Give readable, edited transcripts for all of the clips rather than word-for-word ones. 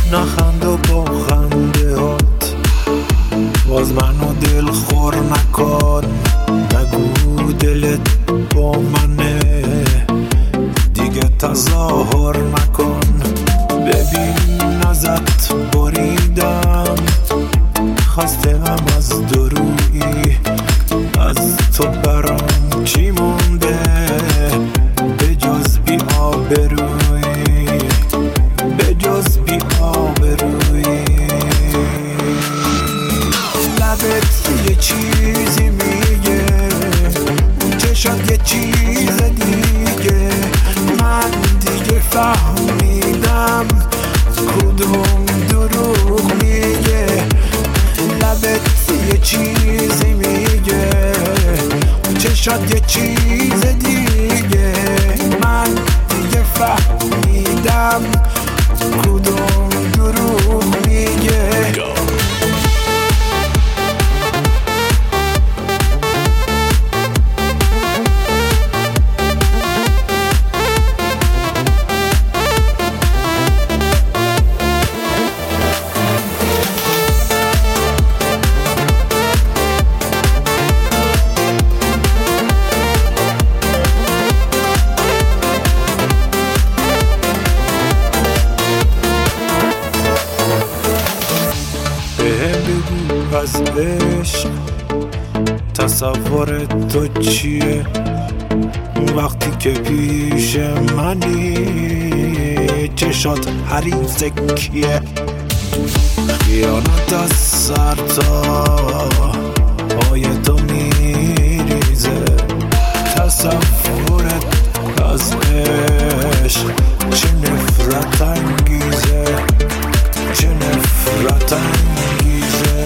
نخند و با خنده هات باز منو دل خور نکن. نگو دلت با منه دیگه تظاهر نکن. ببین ازت بریدم خستم از درویی. از تو برام چی مونده به جز بی آبرویی، به جز بی آبرویی. لبت یه چیزی میگه، چشات یه چیز دیگه. من دیگه فهمیدم کدوم دروغ میگه. لبت یه چیزی میگه، چشات یه چیز دیگه. من دیگه فهمیدم کدوم دروغ میگه. بگو از عشق تصور تو چیه وقتی که پیش منی؟ چشات حریف کیه؟ خیانت از سر تا پای تو میریزه. تصورت از عشق چه نفرت انگیزه، چه نفرت انگیزه.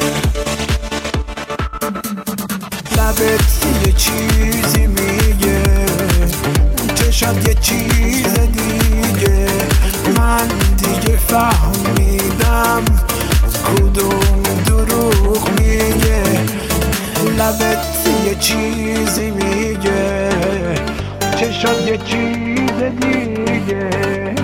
لبت یه چیزی میگه، چشات یه چیز دیگه. من دیگه فهمیدم کدوم دروغ میگه. لبت یه چیزی میگه، چشات یه چیز دیگه.